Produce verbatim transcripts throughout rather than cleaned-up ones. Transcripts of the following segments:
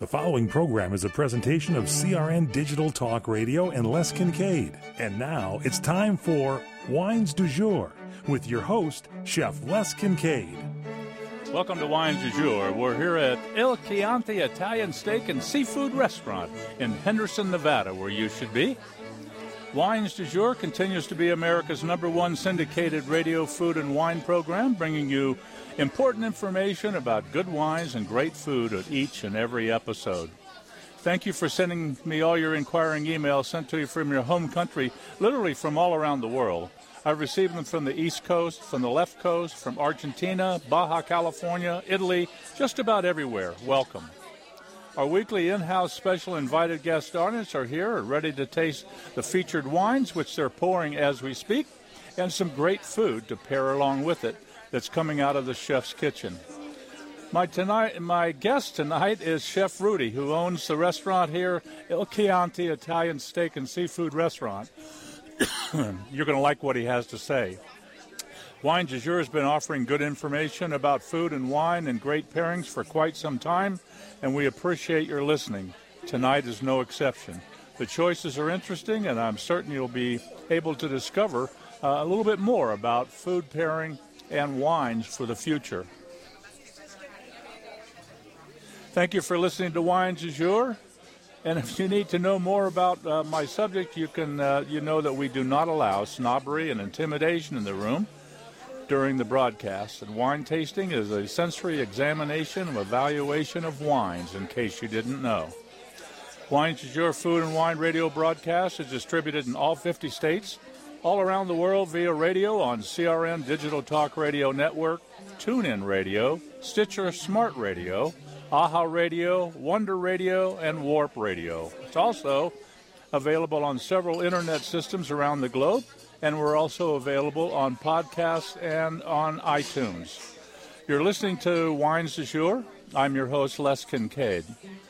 The following program is a presentation of C R N Digital Talk Radio and Les Kincaid. And now it's time for Wines du Jour with your host, Chef Les Kincaid. Welcome to Wines du Jour. We're here at Il Chianti Italian Steak and Seafood Restaurant in Henderson, Nevada, where you should be. Wines du Jour continues to be America's number one syndicated radio, food, and wine program, bringing you important information about good wines and great food at each and every episode. Thank you for sending me all your inquiring emails sent to you from your home country, literally from all around the world. I've received them from the East Coast, from the left coast, from Argentina, Baja California, Italy, just about everywhere. Welcome. Our weekly in-house special invited guest artists are here and ready to taste the featured wines, which they're pouring as we speak, and some great food to pair along with it that's coming out of the chef's kitchen. My tonight, my guest tonight is Chef Rudy, who owns the restaurant here, Il Chianti Italian Steak and Seafood Restaurant. You're going to like what he has to say. Wines du Jour has been offering good information about food and wine and great pairings for quite some time, and we appreciate your listening. Tonight is no exception. The choices are interesting, and I'm certain you'll be able to discover uh, a little bit more about food pairing and wines for the future. Thank you for listening to Wines du Jour. And if you need to know more about uh, my subject, you can uh, you know that we do not allow snobbery and intimidation in the room during the broadcast. And wine tasting is a sensory examination and evaluation of wines, in case you didn't know. Wines du Jour food and wine radio broadcast is distributed in all fifty states, all around the world via radio on C R N Digital Talk Radio Network, TuneIn Radio, Stitcher Smart Radio, AHA Radio, Wonder Radio, and Warp Radio. It's also available on several internet systems around the globe, and we're also available on podcasts and on iTunes. You're listening to Wines du Jour. I'm your host, Les Kincaid.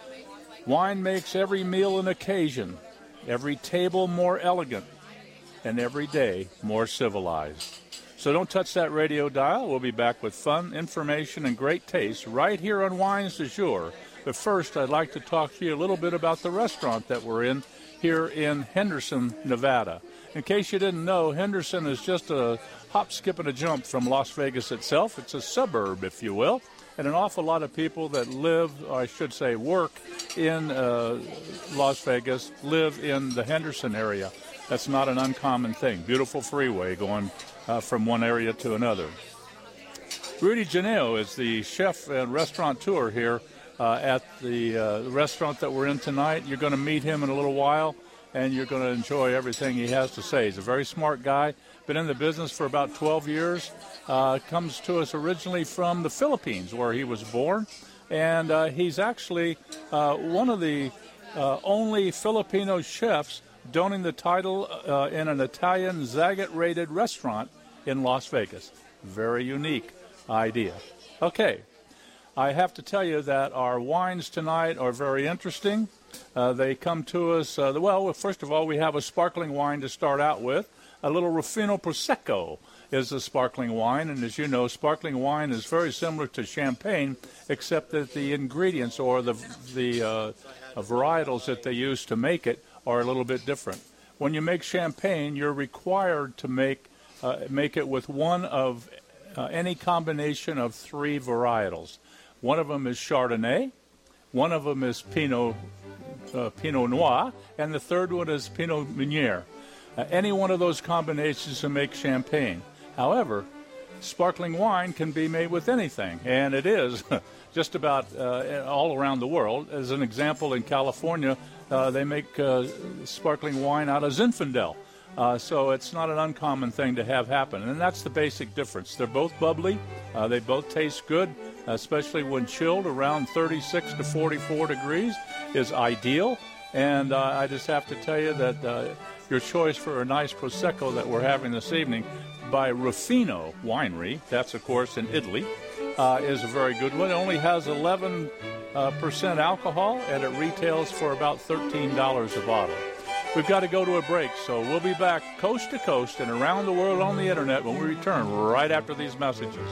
Wine makes every meal an occasion, every table more elegant, and every day more civilized. So don't touch that radio dial. We'll be back with fun, information, and great taste right here on Wines du Jour. But first, I'd like to talk to you a little bit about the restaurant that we're in here in Henderson, Nevada. In case you didn't know, Henderson is just a hop, skip, and a jump from Las Vegas itself. It's a suburb, if you will, and an awful lot of people that live, or I should say work, in uh, Las Vegas live in the Henderson area. That's not an uncommon thing. Beautiful freeway going Uh, from one area to another. Rudy Janeo is the chef and restaurateur here uh, at the uh, restaurant that we're in tonight. You're going to meet him in a little while, and you're going to enjoy everything he has to say. He's a very smart guy, been in the business for about twelve years, uh, comes to us originally from the Philippines, where he was born, and uh, he's actually uh, one of the uh, only Filipino chefs donning the title uh, in an Italian Zagat-rated restaurant in Las Vegas. Very unique idea. Okay, I have to tell you that our wines tonight are very interesting. Uh, they come to us, uh, well, first of all, we have a sparkling wine to start out with. A little Ruffino Prosecco is a sparkling wine, and as you know, sparkling wine is very similar to champagne, except that the ingredients or the, the uh, varietals that they use to make it are a little bit different. When you make champagne, you're required to make uh, make it with one of uh, any combination of three varietals. One of them is Chardonnay, one of them is Pinot uh, Pinot Noir, and the third one is Pinot Meunier. Uh, any one of those combinations to make champagne. However, sparkling wine can be made with anything, and it is just about uh, all around the world. As an example, in California, Uh, they make uh, sparkling wine out of Zinfandel. Uh, so it's not an uncommon thing to have happen. And that's the basic difference. They're both bubbly. Uh, they both taste good, especially when chilled around thirty-six to forty-four degrees is ideal. And uh, I just have to tell you that uh, your choice for a nice Prosecco that we're having this evening by Ruffino Winery, that's, of course, in Italy, uh, is a very good one. It only has eleven Uh, percent alcohol, and it retails for about thirteen dollars a bottle. We've got to go to a break, so we'll be back coast to coast and around the world on the internet when we return right after these messages.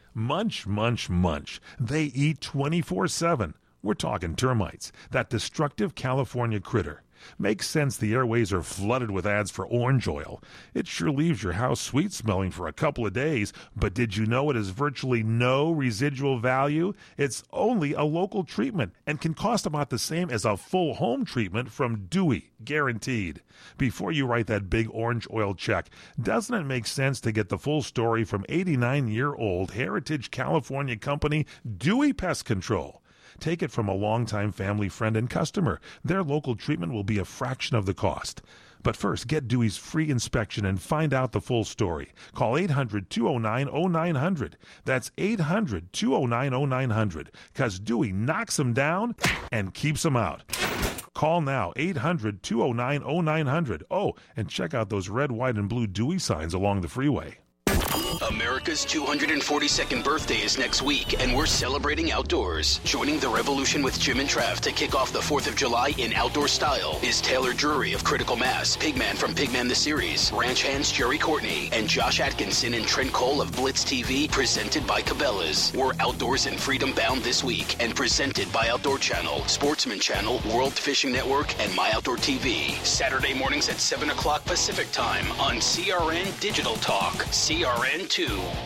Munch, munch, munch. They eat twenty-four seven. We're talking termites, that destructive California critter. Makes sense the airways are flooded with ads for orange oil. It sure leaves your house sweet-smelling for a couple of days, but did you know it has virtually no residual value? It's only a local treatment and can cost about the same as a full home treatment from Dewey, guaranteed. Before you write that big orange oil check, doesn't it make sense to get the full story from eighty-nine-year-old Heritage California company Dewey Pest Control? Take it from a longtime family friend and customer. Their local treatment will be a fraction of the cost. But first, get Dewey's free inspection and find out the full story. Call eight hundred, two oh nine, oh nine hundred. That's eight hundred, two oh nine, oh nine hundred. Because Dewey knocks them down and keeps them out. Call now, eight hundred, two oh nine, oh nine hundred. Oh, and check out those red, white, and blue Dewey signs along the freeway. America's two hundred forty-second birthday is next week, and we're celebrating outdoors. Joining the revolution with Jim and Trav to kick off the fourth of July in outdoor style is Taylor Drury of Critical Mass, Pigman from Pigman the Series, Ranch Hands Jerry Courtney, and Josh Atkinson and Trent Cole of Blitz T V, presented by Cabela's. We're outdoors and freedom bound this week, and presented by Outdoor Channel, Sportsman Channel, World Fishing Network, and My Outdoor T V. Saturday mornings at seven o'clock Pacific Time on C R N Digital Talk, C R N two.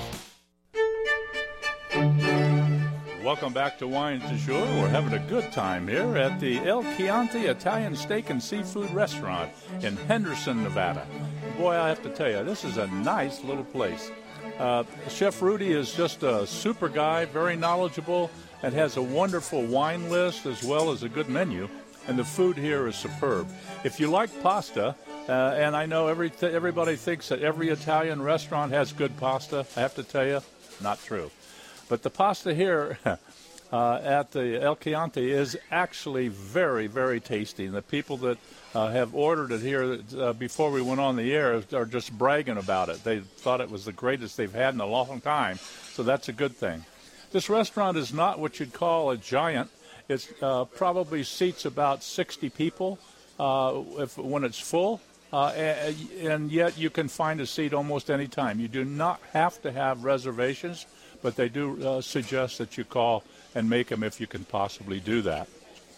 Welcome back to Wines du Jour. We're having a good time here at the El Chianti Italian Steak and Seafood Restaurant in Henderson, Nevada. Boy, I have to tell you, this is a nice little place. Uh, Chef Rudy is just a super guy, very knowledgeable, and has a wonderful wine list as well as a good menu. And the food here is superb. If you like pasta, uh, and I know every th- everybody thinks that every Italian restaurant has good pasta, I have to tell you, not true. But the pasta here uh, at the El Chianti is actually very, very tasty. And the people that uh, have ordered it here uh, before we went on the air are just bragging about it. They thought it was the greatest they've had in a long time, so that's a good thing. This restaurant is not what you'd call a giant. It uh, probably seats about sixty people uh, if, when it's full, uh, and, and yet you can find a seat almost any time. You do not have to have reservations, but they do uh, suggest that you call and make them if you can possibly do that.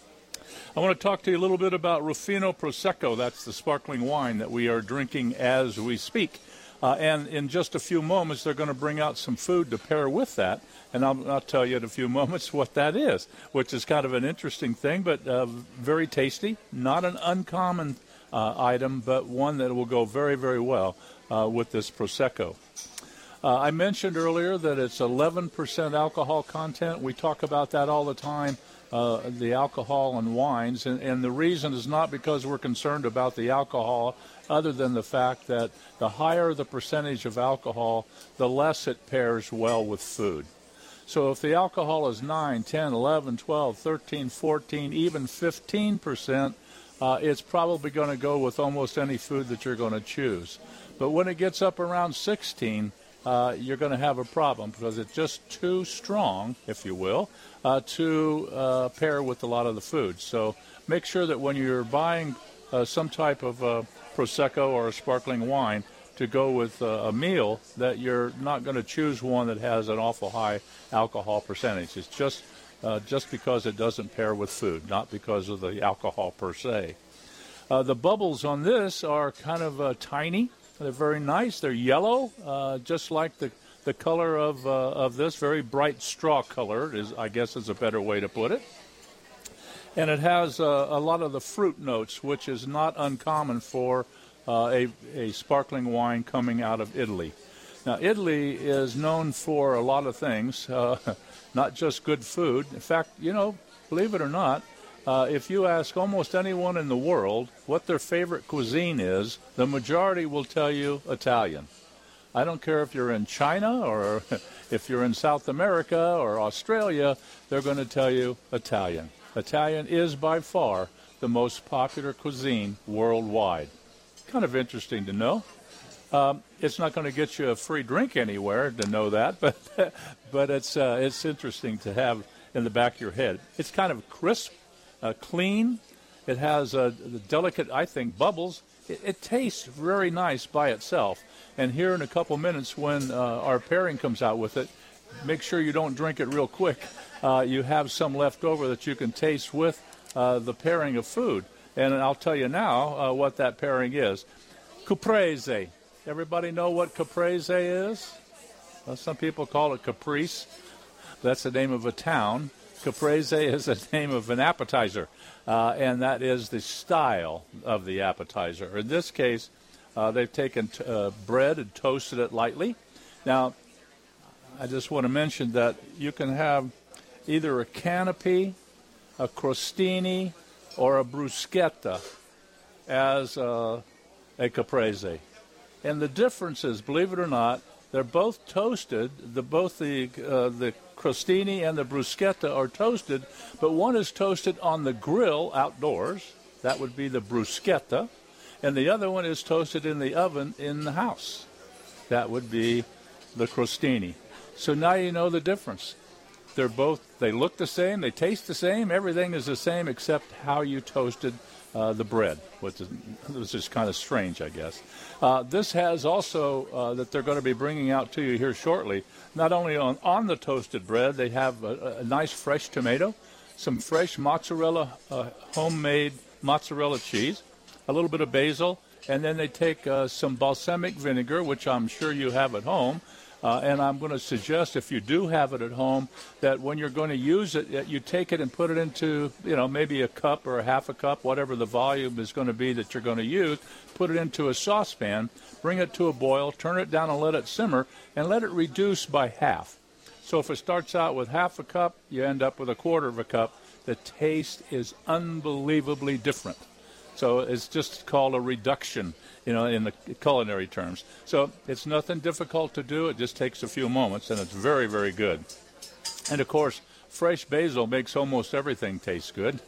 I want to talk to you a little bit about Ruffino Prosecco. That's the sparkling wine that we are drinking as we speak. Uh, and in just a few moments, they're going to bring out some food to pair with that. And I'll, I'll tell you in a few moments what that is, which is kind of an interesting thing, but uh, very tasty. Not an uncommon uh, item, but one that will go very, very well uh, with this Prosecco. Uh, I mentioned earlier that it's eleven percent alcohol content. We talk about that all the time, uh, the alcohol in wines. And, and the reason is not because we're concerned about the alcohol, other than the fact that the higher the percentage of alcohol, the less it pairs well with food. So if the alcohol is nine, ten, eleven, twelve, thirteen, fourteen, even fifteen percent, uh, it's probably going to go with almost any food that you're going to choose. But when it gets up around sixteen, uh, you're going to have a problem because it's just too strong, if you will, uh, to uh, pair with a lot of the food. So make sure that when you're buying uh, some type of uh, Prosecco or a sparkling wine to go with uh, a meal, that you're not going to choose one that has an awful high alcohol percentage. It's just uh, just because it doesn't pair with food, not because of the alcohol per se. Uh, the bubbles on this are kind of uh, tiny. They're very nice. They're yellow, uh, just like the the color of uh, of this, very bright straw color, is I guess is a better way to put it. And it has uh, a lot of the fruit notes, which is not uncommon for uh, a, a sparkling wine coming out of Italy. Now, Italy is known for a lot of things, uh, not just good food. In fact, you know, believe it or not, uh, if you ask almost anyone in the world what their favorite cuisine is, the majority will tell you Italian. I don't care if you're in China or if you're in South America or Australia, they're going to tell you Italian. Italian is by far the most popular cuisine worldwide. Kind of interesting to know. Um, it's not going to get you a free drink anywhere to know that, but but it's uh, it's interesting to have in the back of your head. It's kind of crisp, uh, clean. It has uh, the delicate, I think, bubbles. It, it tastes very nice by itself. And here in a couple minutes, when uh, our pairing comes out with it, make sure you don't drink it real quick. Uh, you have some left over that you can taste with uh, the pairing of food. And I'll tell you now uh, what that pairing is. Caprese. Everybody know what caprese is? Well, some people call it caprice. That's the name of a town. Caprese is the name of an appetizer, uh, and that is the style of the appetizer. In this case, uh, they've taken t- uh, bread and toasted it lightly. Now, I just want to mention that you can have either a canapé, a crostini, or a bruschetta as uh, a caprese. And the difference is, believe it or not, they're both toasted. The both the uh, the crostini and the bruschetta are toasted, but one is toasted on the grill outdoors. That would be the bruschetta, and the other one is toasted in the oven in the house. That would be the crostini. So now you know the difference. They're both. They look the same. They taste the same. Everything is the same except how you toasted uh, the bread, which is, which is kind of strange, I guess. Uh, this has also uh, that they're going to be bringing out to you here shortly. Not only on, on the toasted bread, they have a, a nice fresh tomato, some fresh mozzarella, uh, homemade mozzarella cheese, a little bit of basil, and then they take uh, some balsamic vinegar, which I'm sure you have at home. Uh, and I'm going to suggest, if you do have it at home, that when you're going to use it, you take it and put it into, you know, maybe a cup or a half a cup, whatever the volume is going to be that you're going to use. Put it into a saucepan, bring it to a boil, turn it down and let it simmer, and let it reduce by half. So if it starts out with half a cup, you end up with a quarter of a cup. The taste is unbelievably different. So it's just called a reduction, you know, in the culinary terms. So it's nothing difficult to do. It just takes a few moments, and it's very, very good. And, of course, fresh basil makes almost everything taste good,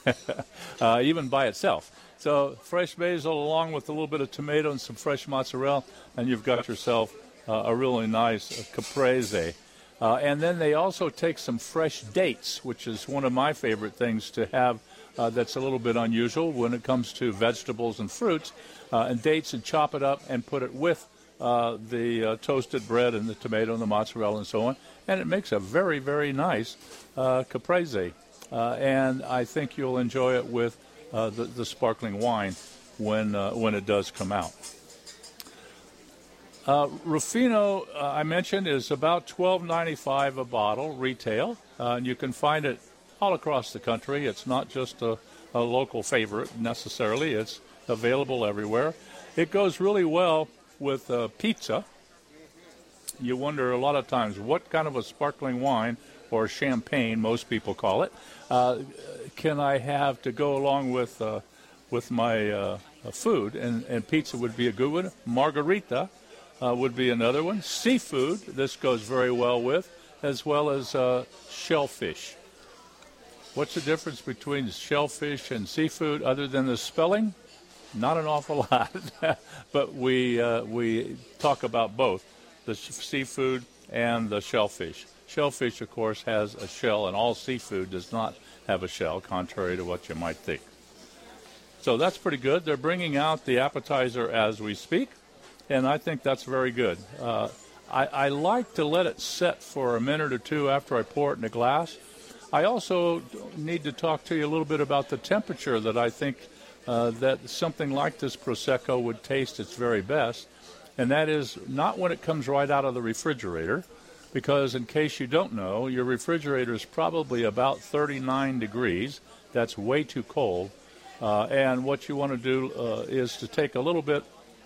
uh, even by itself. So fresh basil along with a little bit of tomato and some fresh mozzarella, and you've got yourself uh, a really nice uh, caprese. Uh, and then they also take some fresh dates, which is one of my favorite things to have. Uh, that's a little bit unusual when it comes to vegetables and fruits, uh, and dates, and chop it up and put it with uh, the uh, toasted bread and the tomato and the mozzarella and so on, and it makes a very, very nice uh, caprese. Uh, and I think you'll enjoy it with uh, the, the sparkling wine when uh, when it does come out. Uh, Ruffino, uh, I mentioned, is about twelve ninety-five a bottle retail, uh, and you can find it all across the country. It's not just a, a local favorite necessarily. It's available everywhere. It goes really well with uh, pizza. You wonder a lot of times what kind of a sparkling wine or champagne, most people call it, uh, can I have to go along with uh, with my uh, food, and, and pizza would be a good one. Margarita uh, would be another one. Seafood, this goes very well with, as well as uh, shellfish. What's the difference between shellfish and seafood other than the spelling? Not an awful lot, but we uh, we talk about both, the sh- seafood and the shellfish. Shellfish, of course, has a shell, and all seafood does not have a shell, contrary to what you might think. So that's pretty good. They're bringing out the appetizer as we speak, and I think that's very good. Uh, I, I like to let it set for a minute or two after I pour it in a glass. I also need to talk to you a little bit about the temperature that I think uh, that something like this Prosecco would taste its very best, and that is not when it comes right out of the refrigerator, because in case you don't know, your refrigerator is probably about thirty-nine degrees. That's way too cold, uh, and what you want to do uh, is to take a little bit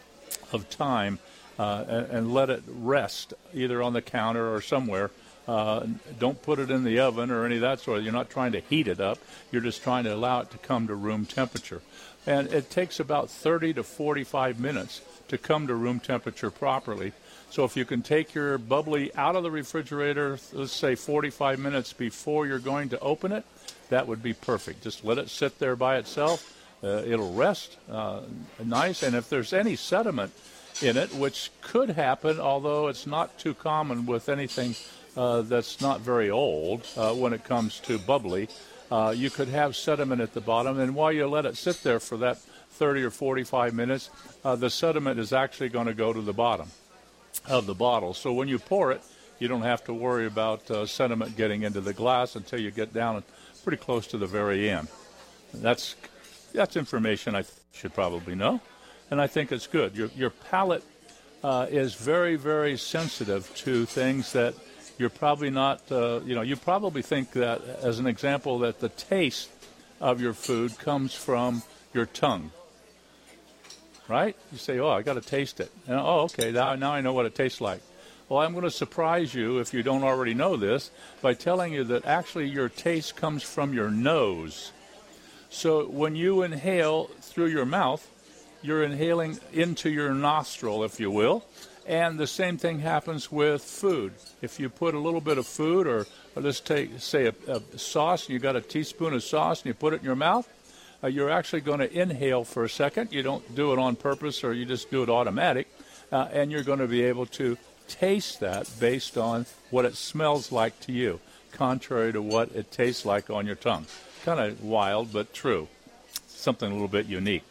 of time uh, and, and let it rest either on the counter or somewhere. Uh, don't put it in the oven or any of that sort. You're not trying to heat it up. You're just trying to allow it to come to room temperature. And it takes about thirty to forty-five minutes to come to room temperature properly. So if you can take your bubbly out of the refrigerator, let's say forty-five minutes before you're going to open it, that would be perfect. Just let it sit there by itself. Uh, it'll rest uh, nice. And if there's any sediment in it, which could happen, although it's not too common with anything Uh, that's not very old uh, when it comes to bubbly, uh, you could have sediment at the bottom, and while you let it sit there for that thirty or forty-five minutes, uh, the sediment is actually going to go to the bottom of the bottle. So when you pour it, You don't have to worry about uh, sediment getting into the glass until you get down pretty close to the very end. That's that's information I th- should probably know, and I think it's good. Your your palate uh, is very, very sensitive to things that you're probably not, uh, you know, you probably think that, as an example, that the taste of your food comes from your tongue, right? You say, oh, I got to taste it. And, oh, okay, now, now I know what it tastes like. Well, I'm going to surprise you, if you don't already know this, by telling you that actually your taste comes from your nose. So when you inhale through your mouth, you're inhaling into your nostril, if you will, and the same thing happens with food. If you put a little bit of food, or, or let's take, say, a, a sauce, and you got a teaspoon of sauce, and you put it in your mouth, uh, you're actually going to inhale for a second. You don't do it on purpose, or you just do it automatic, uh, and you're going to be able to taste that based on what it smells like to you, contrary to what it tastes like on your tongue. Kind of wild, but true. Something a little bit unique.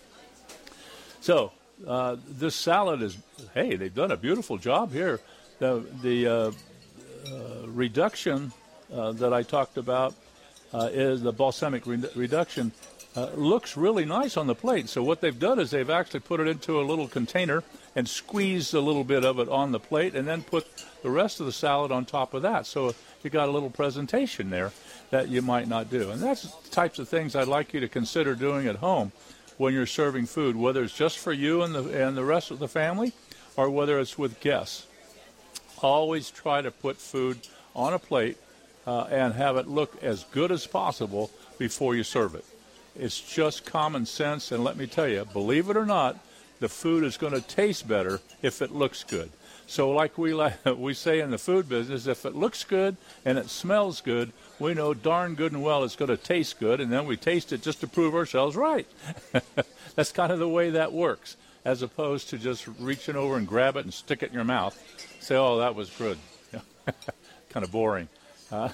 So uh, this salad is, hey, they've done a beautiful job here. The, the uh, uh, reduction uh, that I talked about uh, is the balsamic re- reduction. Uh, looks really nice on the plate. So what they've done is they've actually put it into a little container and squeezed a little bit of it on the plate and then put the rest of the salad on top of that. So you got a little presentation there that you might not do. And that's the types of things I'd like you to consider doing at home when you're serving food, whether it's just for you and the, and the rest of the family or whether it's with guests. Always try to put food on a plate uh, and have it look as good as possible before you serve it. It's just common sense, and let me tell you, believe it or not, the food is going to taste better if it looks good. So like we like, we say in the food business, if it looks good and it smells good, we know darn good and well it's going to taste good, and then we taste it just to prove ourselves right. That's kind of the way that works, as opposed to just reaching over and grab it and stick it in your mouth. Say, oh, that was good. Kind of boring. Uh,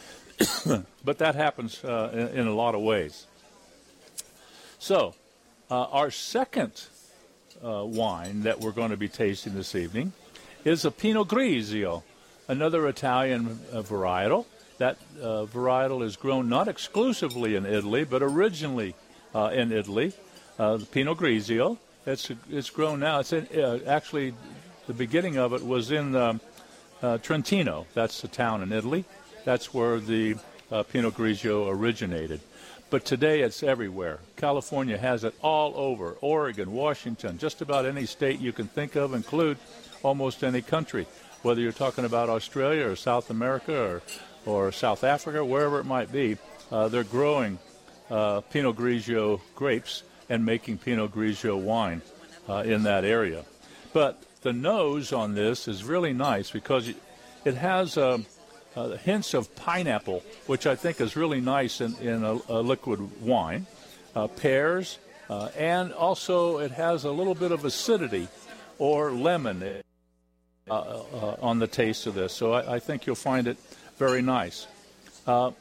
but that happens uh, in, in a lot of ways. So, uh, our second uh, wine that we're going to be tasting this evening is a Pinot Grigio, another Italian uh, varietal. That uh, varietal is grown not exclusively in Italy, but originally uh, in Italy. Uh, the Pinot Grigio, it's it's grown now. It's in, uh, actually the beginning of it was in um, uh, Trentino. That's the town in Italy. That's where the uh, Pinot Grigio originated. But today it's everywhere. California has it all over. Oregon, Washington, just about any state you can think of, include almost any country. Whether you're talking about Australia or South America or, or South Africa, wherever it might be, uh, they're growing uh, Pinot Grigio grapes and making Pinot Grigio wine uh, in that area. But the nose on this is really nice because it, it has um, Uh, hints of pineapple, which I think is really nice in, in a, a liquid wine, uh, pears, uh, and also it has a little bit of acidity or lemon uh, uh, on the taste of this. So I, I think you'll find it very nice. Uh,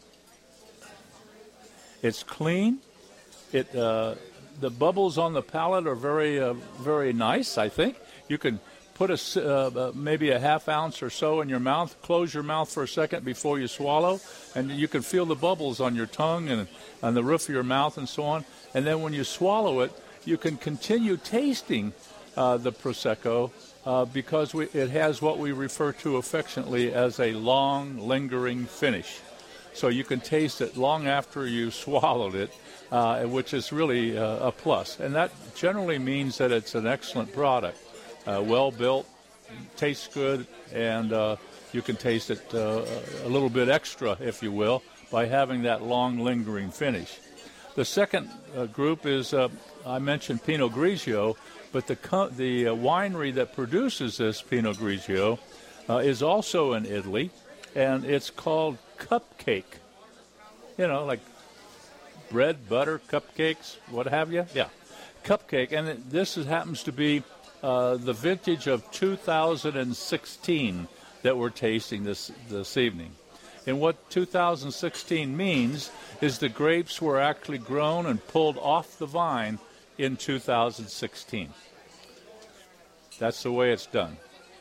it's clean. It uh, the bubbles on the palate are very uh, very nice. I think you can put a, uh, maybe a half ounce or so in your mouth. Close your mouth for a second before you swallow, and you can feel the bubbles on your tongue and on the roof of your mouth and so on. And then when you swallow it, you can continue tasting uh, the Prosecco uh, because we, it has what we refer to affectionately as a long, lingering finish. So you can taste it long after you swallowed it, uh, which is really uh, a plus. And that generally means that it's an excellent product. Uh, well built, tastes good, and uh, you can taste it uh, a little bit extra, if you will, by having that long, lingering finish. The second uh, group is, uh, I mentioned Pinot Grigio, but the co- the uh, winery that produces this Pinot Grigio uh, is also in Italy, and it's called Cupcake. You know, like bread, butter, cupcakes, what have you? Yeah, Cupcake, and it, this is, happens to be Uh, the vintage of two thousand sixteen that we're tasting this this evening. And what two thousand sixteen means is the grapes were actually grown and pulled off the vine in two thousand sixteen. That's the way it's done.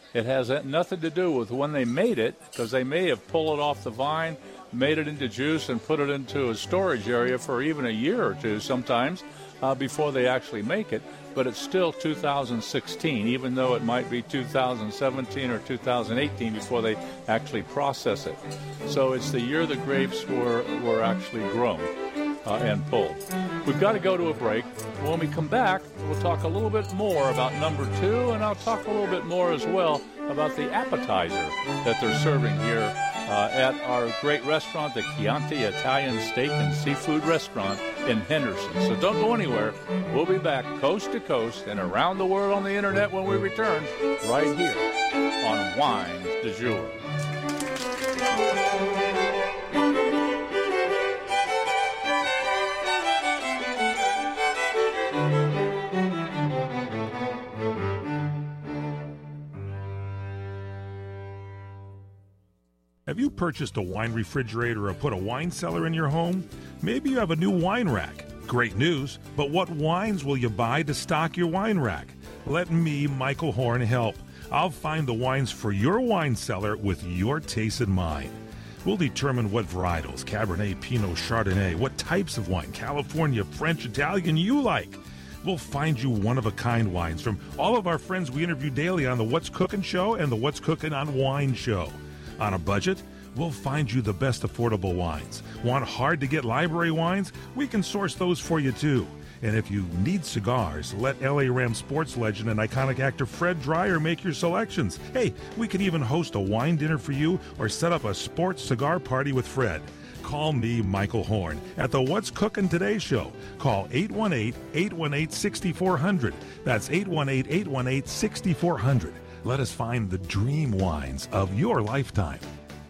It has nothing to do with when they made it, because they may have pulled it off the vine, made it into juice, and put it into a storage area for even a year or two sometimes uh, before they actually make it. But it's still two thousand sixteen, even though it might be two thousand seventeen or two thousand eighteen before they actually process it. So it's the year the grapes were, were actually grown uh, and pulled. We've got to go to a break. When we come back, we'll talk a little bit more about number two, and I'll talk a little bit more as well about the appetizer that they're serving here uh, at our great restaurant, the Chianti Italian Steak and Seafood Restaurant in Henderson. So don't go anywhere. We'll be back coast to coast and around the world on the internet when we return, right here on Wines du Jour. Have you purchased a wine refrigerator or put a wine cellar in your home? Maybe you have a new wine rack. Great news, but what wines will you buy to stock your wine rack? Let me, Michael Horn, help. I'll find the wines for your wine cellar with your taste in mind. We'll determine what varietals, Cabernet, Pinot, Chardonnay, what types of wine, California, French, Italian, you like. We'll find you one-of-a-kind wines from all of our friends we interview daily on the What's Cooking Show and the What's Cooking on Wine Show. On a budget, we'll find you the best affordable wines. Want hard-to-get library wines? We can source those for you, too. And if you need cigars, let L A Rams sports legend and iconic actor Fred Dreyer make your selections. Hey, we could even host a wine dinner for you or set up a sports cigar party with Fred. Call me, Michael Horn, at the What's Cooking Today show. Call eight one eight, eight one eight, six four zero zero. That's eight one eight, eight one eight, six four zero zero. Let us find the dream wines of your lifetime.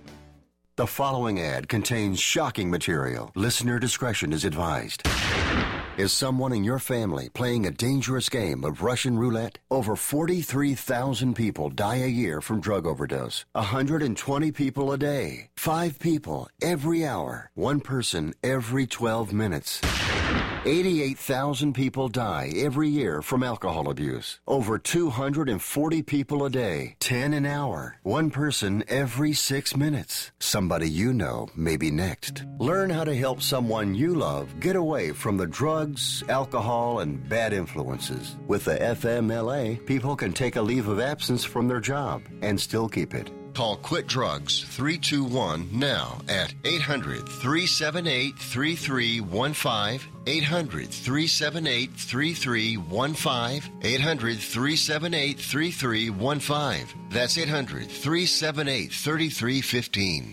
The following ad contains shocking material. Listener discretion is advised. Is someone in your family playing a dangerous game of Russian roulette? Over forty-three thousand people die a year from drug overdose. one hundred twenty people a day. Five people every hour. One person every twelve minutes. eighty-eight thousand people die every year from alcohol abuse. Over two hundred forty people a day. ten an hour. One person every six minutes. Somebody you know may be next. Learn how to help someone you love get away from the drugs, alcohol, and bad influences. With the F M L A, people can take a leave of absence from their job and still keep it. Call Quit Drugs three two one now at eight hundred, three seven eight, three three one five, eight hundred, three seven eight, three three one five, eight hundred, three seven eight, three three one five. That's eight hundred, three seven eight, three three one five.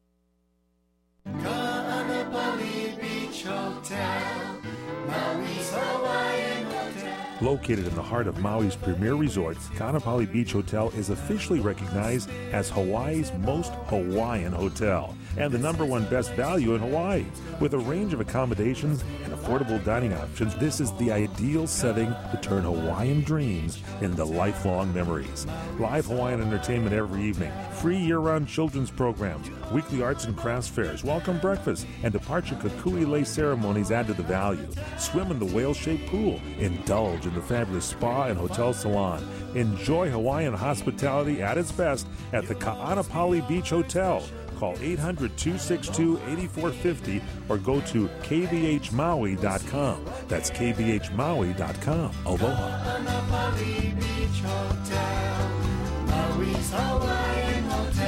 Ka'anapali Beach Hotel, Maui's Hawaiian Hotel. Located in the heart of Maui's premier resorts, Ka'anapali Beach Hotel is officially recognized as Hawaii's most Hawaiian hotel and the number one best value in Hawaii. With a range of accommodations and affordable dining options, this is the ideal setting to turn Hawaiian dreams into lifelong memories. Live Hawaiian entertainment every evening, free year-round children's programs, weekly arts and crafts fairs, welcome breakfast, and departure kukui lei ceremonies add to the value. Swim in the whale-shaped pool, indulge in the fabulous spa and hotel salon. Enjoy Hawaiian hospitality at its best at the Ka'anapali Beach Hotel. Call eight hundred, two six two, eight four five zero or go to k b h maui dot com. That's k b h maui dot com. Aloha. Ka'anapali Beach Hotel, Maui's Hawaiian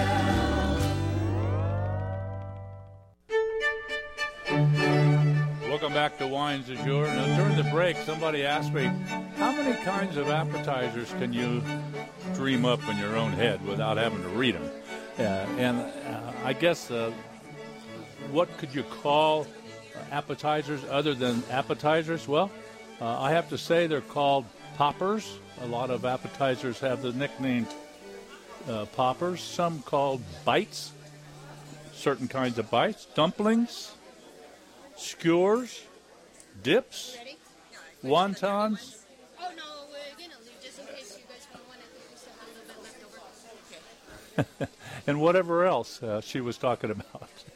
Hotel. Welcome back to Wines du Jour. Now, during the break, somebody asked me, how many kinds of appetizers can you dream up in your own head without having to read them? Uh, and uh, I guess uh, what could you call appetizers other than appetizers? Well, uh, I have to say they're called poppers. A lot of appetizers have the nickname uh, poppers. Some called bites, certain kinds of bites, dumplings, skewers, dips, wontons. Oh, no, we're going to leave just in case you guys want it. We still have a little bit left over. And whatever else uh, she was talking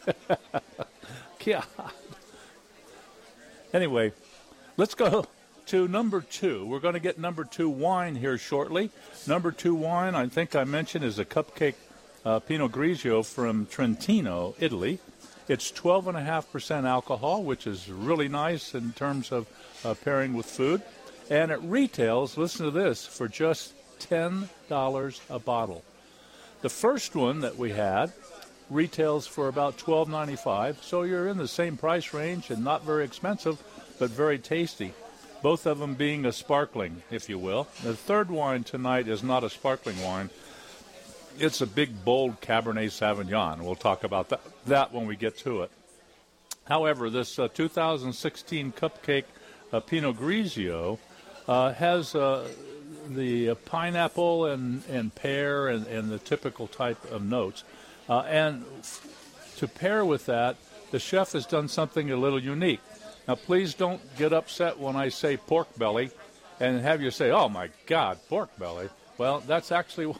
about. God. Anyway, let's go to number two. We're going to get number two wine here shortly. Number two wine, I think I mentioned, is a cupcake uh, Pinot Grigio from Trentino, Italy. It's twelve point five percent alcohol, which is really nice in terms of uh, pairing with food. And it retails, listen to this, for just ten dollars a bottle. The first one that we had retails for about twelve ninety-five, so you're in the same price range and not very expensive, but very tasty. Both of them being a sparkling, if you will. The third wine tonight is not a sparkling wine. It's a big, bold Cabernet Sauvignon. We'll talk about that, that when we get to it. However, this uh, two thousand sixteen Cupcake uh, Pinot Grigio uh, has uh, the uh, pineapple and, and pear and, and the typical type of notes. Uh, and f- to pair with that, the chef has done something a little unique. Now, please don't get upset when I say pork belly and have you say, oh, my God, pork belly. Well, that's actually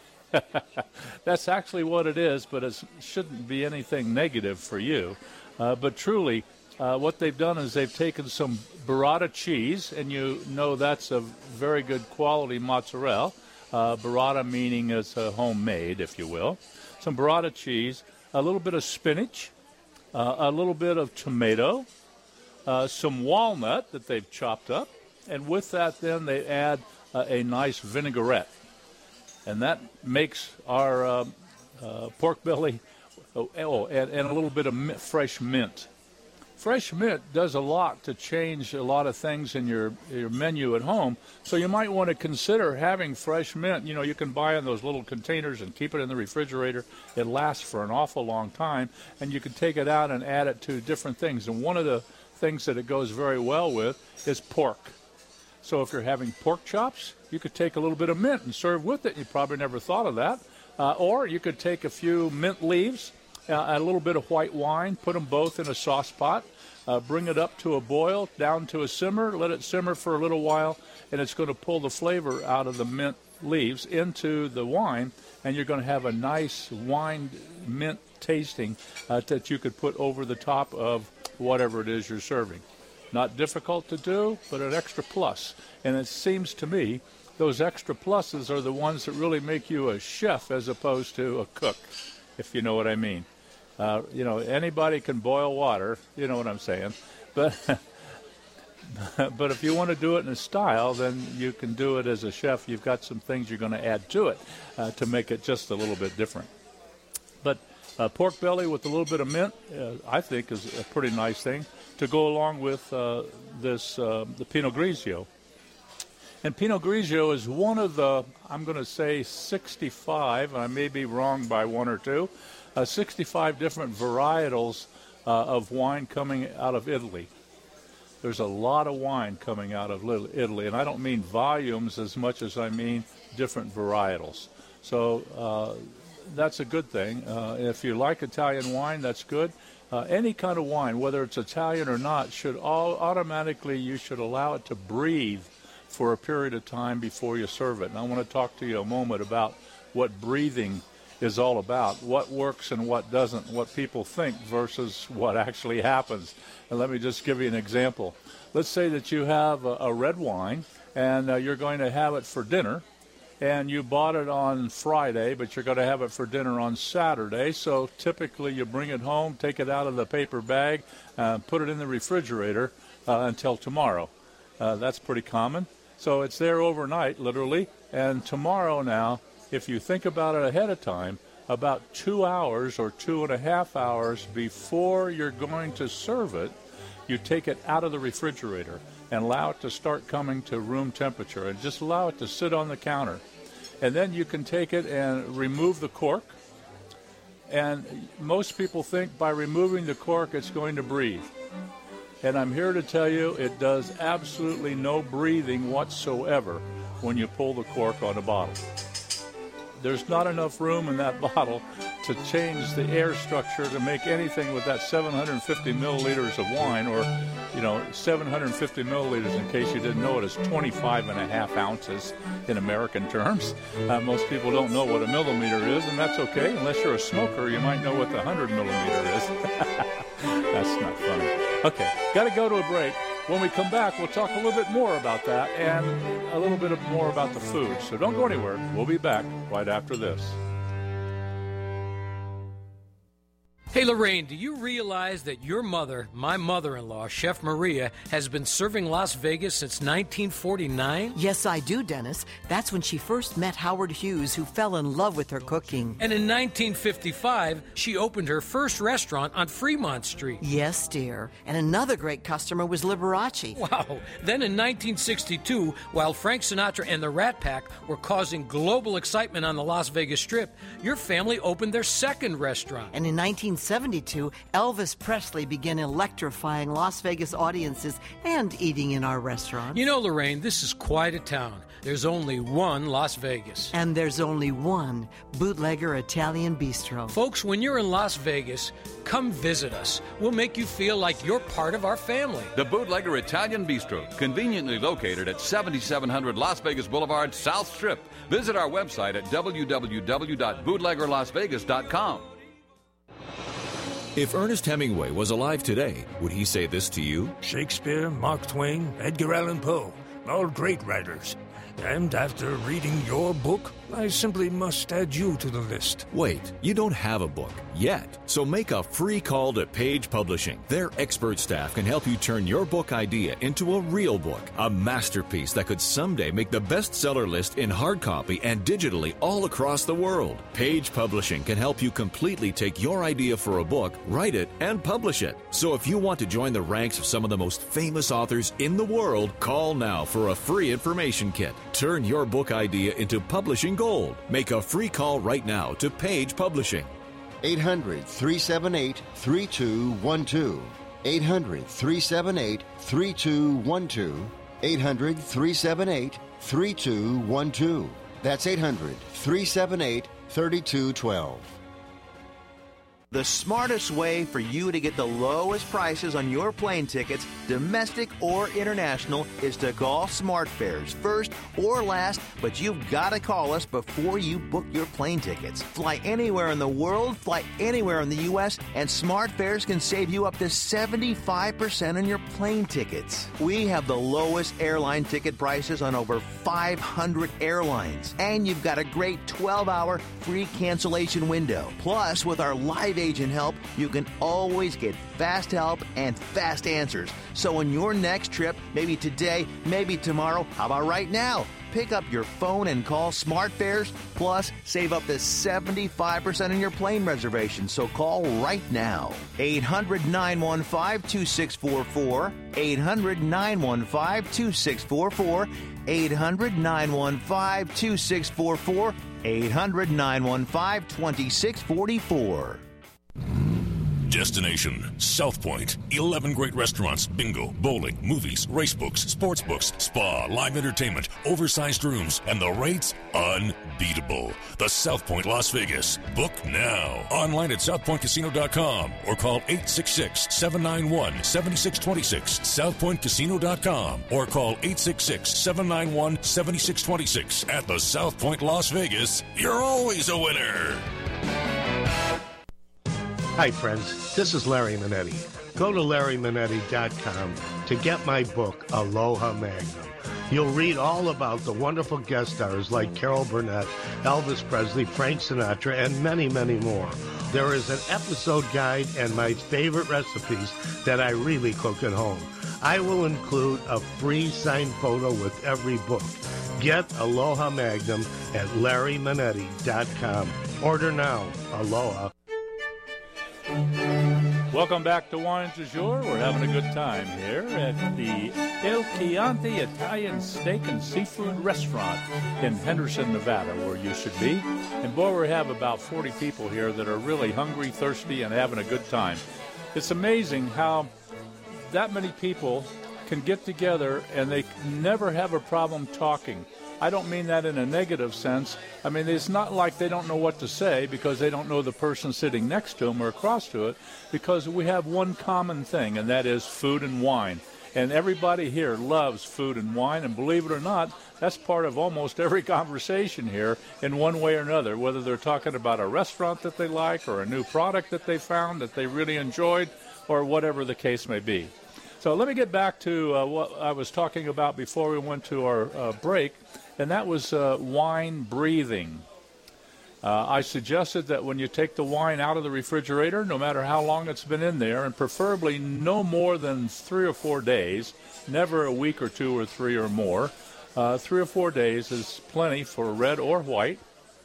that's actually what it is, but it shouldn't be anything negative for you. Uh, but truly, uh, what they've done is they've taken some burrata cheese, and you know that's a very good quality mozzarella. Uh, burrata meaning it's uh, homemade, if you will. Some burrata cheese, a little bit of spinach, uh, a little bit of tomato, uh, some walnut that they've chopped up, and with that then they add uh, a nice vinaigrette. And that makes our uh, uh, pork belly, oh, oh and, and a little bit of mint, fresh mint. Fresh mint does a lot to change a lot of things in your, your menu at home, so you might want to consider having fresh mint. You know, you can buy in those little containers and keep it in the refrigerator. It lasts for an awful long time, and you can take it out and add it to different things. And one of the things that it goes very well with is pork. So if you're having pork chops, you could take a little bit of mint and serve with it. You probably never thought of that. Uh, or you could take a few mint leaves, uh, a little bit of white wine, put them both in a sauce pot, uh, bring it up to a boil, down to a simmer, let it simmer for a little while, and it's going to pull the flavor out of the mint leaves into the wine, and you're going to have a nice wine mint tasting uh, that you could put over the top of whatever it is you're serving. Not difficult to do, but an extra plus. And it seems to me those extra pluses are the ones that really make you a chef as opposed to a cook, if you know what I mean. Uh, you know, anybody can boil water, you know what I'm saying. But but if you want to do it in a style, then you can do it as a chef. You've got some things you're going to add to it uh, to make it just a little bit different. But uh, pork belly with a little bit of mint, uh, I think, is a pretty nice thing to go along with uh, this, uh, the Pinot Grigio. And Pinot Grigio is one of the, I'm going to say sixty-five, I may be wrong by one or two, uh, sixty-five different varietals uh, of wine coming out of Italy. There's a lot of wine coming out of Italy, and I don't mean volumes as much as I mean different varietals. So uh, that's a good thing. Uh, if you like Italian wine, that's good. Uh, any kind of wine, whether it's Italian or not, should all automatically, you should allow it to breathe for a period of time before you serve it. And I want to talk to you a moment about what breathing is all about, what works and what doesn't, what people think versus what actually happens. And let me just give you an example. Let's say that you have a, a red wine, and uh, you're going to have it for dinner, and you bought it on Friday, but you're going to have it for dinner on Saturday. So typically you bring it home, take it out of the paper bag, uh, put it in the refrigerator uh, until tomorrow. Uh, that's pretty common. So it's there overnight, literally. And tomorrow now, if you think about it ahead of time, about two hours or two and a half hours before you're going to serve it, you take it out of the refrigerator and allow it to start coming to room temperature, and just allow it to sit on the counter. And then you can take it and remove the cork. And most people think by removing the cork it's going to breathe. And I'm here to tell you it does absolutely no breathing whatsoever when you pull the cork on a bottle. There's not enough room in that bottle to change the air structure to make anything with that seven hundred fifty milliliters of wine, or, you know, seven hundred fifty milliliters, in case you didn't know it, is twenty-five and a half ounces in American terms. Uh, most people don't know what a millimeter is, and that's okay. Unless you're a smoker, you might know what the one hundred millimeter is. That's not funny. Okay, got to go to a break. When we come back, we'll talk a little bit more about that and a little bit more about the food. So don't go anywhere. We'll be back right after this. Hey, Lorraine, do you realize that your mother, my mother-in-law, Chef Maria, has been serving Las Vegas since nineteen forty-nine? Yes, I do, Dennis. That's when she first met Howard Hughes, who fell in love with her cooking. And in nineteen fifty-five, she opened her first restaurant on Fremont Street. Yes, dear. And another great customer was Liberace. Wow. Then in nineteen sixty-two, while Frank Sinatra and the Rat Pack were causing global excitement on the Las Vegas Strip, your family opened their second restaurant. And in nineteen seventy-two, Elvis Presley began electrifying Las Vegas audiences and eating in our restaurant. You know, Lorraine, this is quite a town. There's only one Las Vegas. And there's only one Bootlegger Italian Bistro. Folks, when you're in Las Vegas, come visit us. We'll make you feel like you're part of our family. The Bootlegger Italian Bistro, conveniently located at seventy-seven hundred Las Vegas Boulevard, South Strip. Visit our website at w w w dot bootlegger las vegas dot com. If Ernest Hemingway was alive today, would he say this to you? Shakespeare, Mark Twain, Edgar Allan Poe, all great writers. And after reading your book, I simply must add you to the list. Wait, you don't have a book yet. So make a free call to Page Publishing. Their expert staff can help you turn your book idea into a real book, a masterpiece that could someday make the bestseller list in hard copy and digitally all across the world. Page Publishing can help you completely take your idea for a book, write it, and publish it. So if you want to join the ranks of some of the most famous authors in the world, call now for a free information kit. Turn your book idea into publishing gold. Make a free call right now to Page Publishing. eight hundred, three seven eight, three two one two. eight hundred, three seven eight, three two one two. eight hundred, three seven eight, three two one two. That's eight hundred, three seven eight, three two one two. The smartest way for you to get the lowest prices on your plane tickets, domestic or international, is to call SmartFares first or last, but you've got to call us before you book your plane tickets. Fly anywhere in the world, fly anywhere in the U S, and SmartFares can save you up to seventy-five percent on your plane tickets. We have the lowest airline ticket prices on over five hundred airlines, and you've got a great twelve hour free cancellation window. Plus, with our live agent help, you can always get fast help and fast answers. So on your next trip, maybe today, maybe tomorrow, how about right now? Pick up your phone and call SmartFares, plus save up to seventy-five percent on your plane reservation. So call right now. eight hundred, nine one five, two six four four. eight hundred, nine one five, two six four four. eight hundred, nine one five, two six four four. eight hundred, nine one five, two six four four. Destination South Point. eleven great restaurants, bingo, bowling, movies, race books, sports books, spa, live entertainment, oversized rooms, and the rates unbeatable. The South Point Las Vegas. Book now. Online at south point casino dot com or call eight six six, seven nine one, seven six two six. south point casino dot com or call eight six six, seven nine one, seven six two six. At the South Point Las Vegas, you're always a winner. Hi, friends. This is Larry Manetti. Go to larry manetti dot com to get my book, Aloha Magnum. You'll read all about the wonderful guest stars like Carol Burnett, Elvis Presley, Frank Sinatra, and many, many more. There is an episode guide and my favorite recipes that I really cook at home. I will include a free signed photo with every book. Get Aloha Magnum at larry manetti dot com. Order now. Aloha. Welcome back to Wines du Jour. We're having a good time here at the El Chianti Italian Steak and Seafood Restaurant in Henderson, Nevada, where you should be. And boy, we have about forty people here that are really hungry, thirsty, and having a good time. It's amazing how that many people can get together and they never have a problem talking. I don't mean that in a negative sense. I mean, it's not like they don't know what to say because they don't know the person sitting next to them or across to it, because we have one common thing, and that is food and wine. And everybody here loves food and wine, and believe it or not, that's part of almost every conversation here in one way or another, whether they're talking about a restaurant that they like or a new product that they found that they really enjoyed or whatever the case may be. So let me get back to uh, what I was talking about before we went to our uh, break, and that was uh, wine breathing. Uh, I suggested that when you take the wine out of the refrigerator, no matter how long it's been in there, and preferably no more than three or four days, never a week or two or three or more, uh, three or four days is plenty for red or white.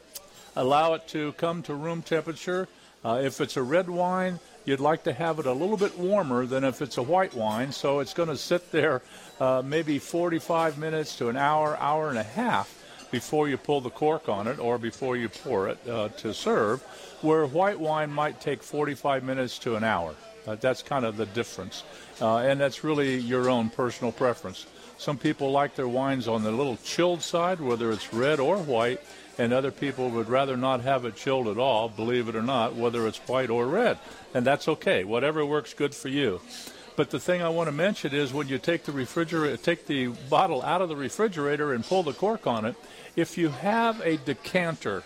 Allow it to come to room temperature. Uh, if it's a red wine, you'd like to have it a little bit warmer than if it's a white wine, so it's going to sit there uh, maybe forty-five minutes to an hour, hour and a half before you pull the cork on it or before you pour it uh, to serve, where white wine might take forty-five minutes to an hour. Uh, that's kind of the difference, uh, and that's really your own personal preference. Some people like their wines on the little chilled side, whether it's red or white, and other people would rather not have it chilled at all, believe it or not, whether it's white or red. And that's okay. Whatever works good for you. But the thing I want to mention is when you take the refrigerator, take the bottle out of the refrigerator and pull the cork on it, if you have a decanter,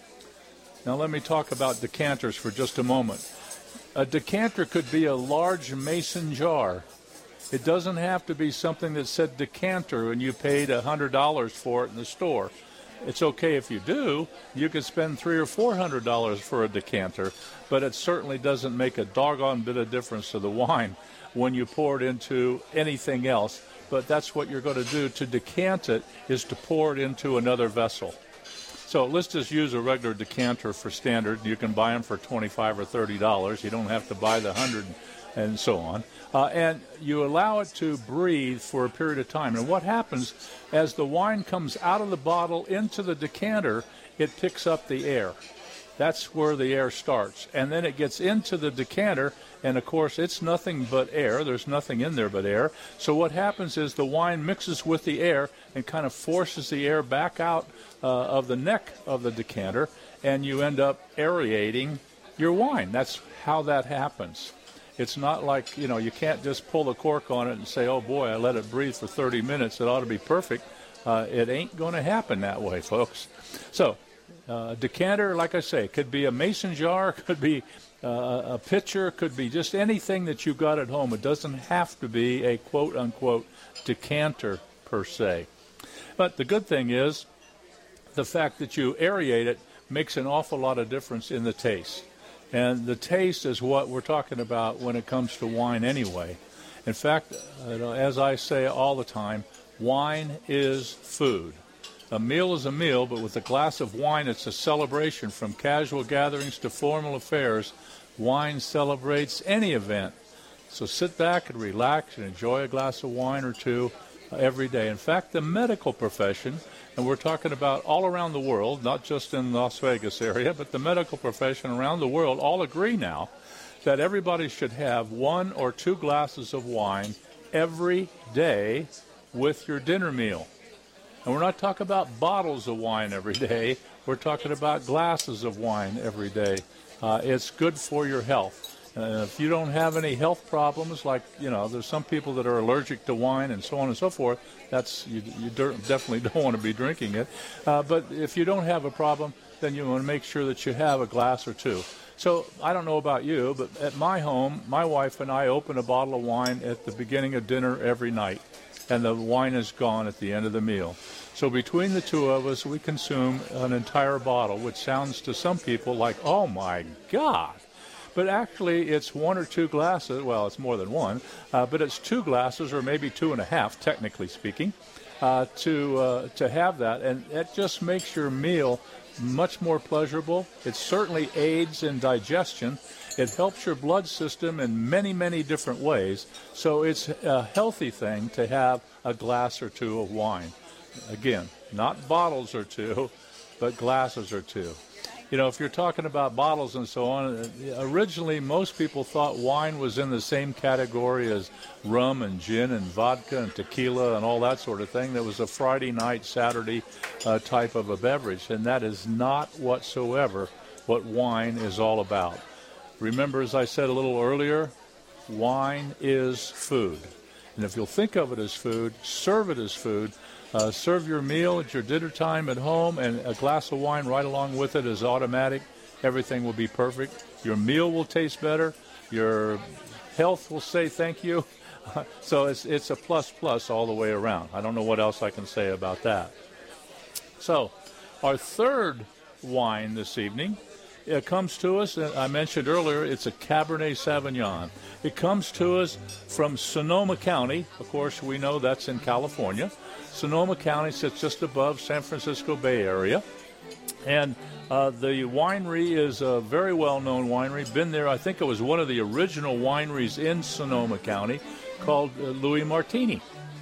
now let me talk about decanters for just a moment. A decanter could be a large mason jar. It doesn't have to be something that said decanter and you paid one hundred dollars for it in the store. It's okay if you do. You could spend three or four hundred dollars for a decanter, but it certainly doesn't make a doggone bit of difference to the wine when you pour it into anything else. But that's what you're going to do to decant it, is to pour it into another vessel. So let's just use a regular decanter for standard. You can buy them for twenty-five or thirty dollars. You don't have to buy the one hundred and so on. Uh, and you allow it to breathe for a period of time. And what happens as the wine comes out of the bottle into the decanter, it picks up the air. That's where the air starts. And then it gets into the decanter, and of course it's nothing but air. There's nothing in there but air. So what happens is the wine mixes with the air and kind of forces the air back out uh, of the neck of the decanter, and you end up aerating your wine. That's how that happens. It's not like, you know, you can't just pull the cork on it and say, oh, boy, I let it breathe for thirty minutes. It ought to be perfect. Uh, it ain't going to happen that way, folks. So uh, decanter, like I say, could be a mason jar, could be uh, a pitcher, could be just anything that you've got at home. It doesn't have to be a quote-unquote decanter per se. But the good thing is the fact that you aerate it makes an awful lot of difference in the taste. And the taste is what we're talking about when it comes to wine anyway. In fact, uh, as I say all the time, wine is food. A meal is a meal, but with a glass of wine, it's a celebration. From casual gatherings to formal affairs, wine celebrates any event. So sit back and relax and enjoy a glass of wine or two uh, every day. In fact, the medical profession, and we're talking about all around the world, not just in the Las Vegas area, but the medical profession around the world all agree now that everybody should have one or two glasses of wine every day with your dinner meal. And we're not talking about bottles of wine every day. We're talking about glasses of wine every day. Uh, it's good for your health. Uh, if you don't have any health problems, like, you know, there's some people that are allergic to wine and so on and so forth, that's you, you definitely don't want to be drinking it. Uh, but if you don't have a problem, then you want to make sure that you have a glass or two. So I don't know about you, but at my home, my wife and I open a bottle of wine at the beginning of dinner every night, and the wine is gone at the end of the meal. So between the two of us, we consume an entire bottle, which sounds to some people like, oh, my God. But actually, it's one or two glasses. Well, it's more than one, uh, but it's two glasses, or maybe two and a half, technically speaking, uh, to uh, to have that, and it just makes your meal much more pleasurable. It certainly aids in digestion. It helps your blood system in many, many different ways. So it's a healthy thing to have a glass or two of wine. Again, not bottles or two, but glasses or two. You know, if you're talking about bottles and so on, originally most people thought wine was in the same category as rum and gin and vodka and tequila and all that sort of thing. That was a Friday night, Saturday uh, type of a beverage, and that is not whatsoever what wine is all about. Remember, as I said a little earlier, wine is food. And if you'll think of it as food, serve it as food. Uh, serve your meal at your dinner time at home, and a glass of wine right along with it is automatic. Everything will be perfect. Your meal will taste better. Your health will say thank you. so it's it's a plus plus all the way around. I don't know what else I can say about that. So our third wine this evening, it comes to us, I mentioned earlier, it's a Cabernet Sauvignon. It comes to us from Sonoma County. Of course, we know that's in California. Sonoma County sits just above San Francisco Bay Area. And uh, the winery is a very well-known winery. Been there, I think it was one of the original wineries in Sonoma County, called uh, Louis Martini.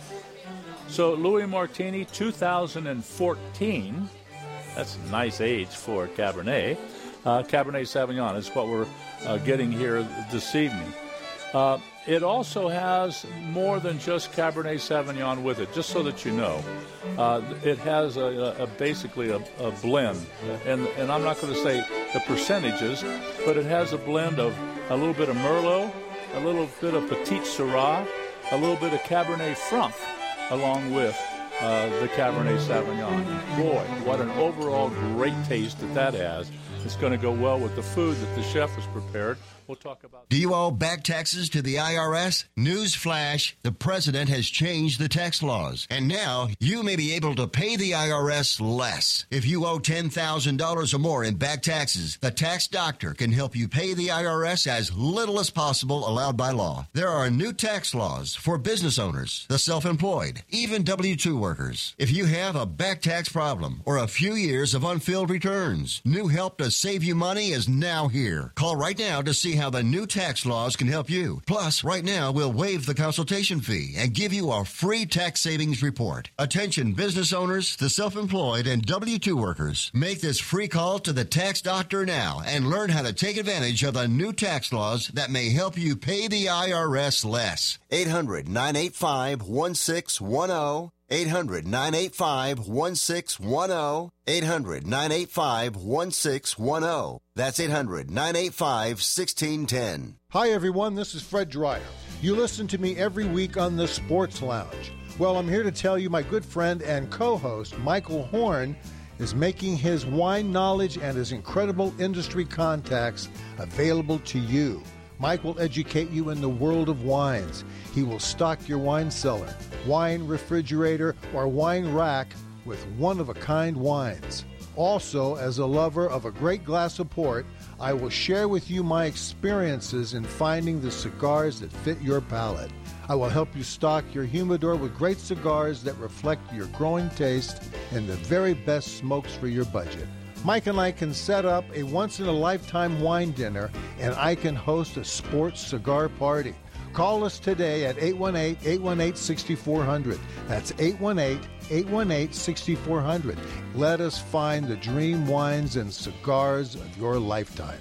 So Louis Martini, two thousand fourteen, that's a nice age for Cabernet. Uh, Cabernet Sauvignon is what we're uh, getting here this evening. Uh, it also has more than just Cabernet Sauvignon with it, just so that you know. Uh, it has a, a basically a, a blend, and, and I'm not going to say the percentages, but it has a blend of a little bit of Merlot, a little bit of Petit Syrah, a little bit of Cabernet Franc, along with uh, the Cabernet Sauvignon. Boy, what an overall great taste that that has. It's going to go well with the food that the chef has prepared. We'll talk about. Do you owe back taxes to the I R S? News flash, the president has changed the tax laws, and now you may be able to pay the I R S less. If you owe ten thousand dollars or more in back taxes, the tax doctor can help you pay the I R S as little as possible allowed by law. There are new tax laws for business owners, the self-employed, even W two workers. If you have a back tax problem or a few years of unfilled returns, new help to save you money is now here. Call right now to see how the new tax laws can help you. Plus, right now, we'll waive the consultation fee and give you a free tax savings report. Attention business owners, the self-employed, and W two workers. Make this free call to the tax doctor now and learn how to take advantage of the new tax laws that may help you pay the I R S less. eight hundred, nine eight five, one six one zero. eight hundred, nine eight five, one six one zero. eight hundred, nine eight five, one six one zero. That's eight hundred, nine eight five, one six one zero. Hi, everyone. This is Fred Dreyer. You listen to me every week on the Sports Lounge. Well, I'm here to tell you my good friend and co-host, Michael Horn, is making his wine knowledge and his incredible industry contacts available to you. Mike will educate you in the world of wines. He will stock your wine cellar, wine refrigerator, or wine rack with one-of-a-kind wines. Also, as a lover of a great glass of port, I will share with you my experiences in finding the cigars that fit your palate. I will help you stock your humidor with great cigars that reflect your growing taste and the very best smokes for your budget. Mike and I can set up a once-in-a-lifetime wine dinner, and I can host a sports cigar party. Call us today at eight one eight, eight one eight, six four zero zero. That's eight one eight, eight one eight, six four zero zero. Let us find the dream wines and cigars of your lifetime.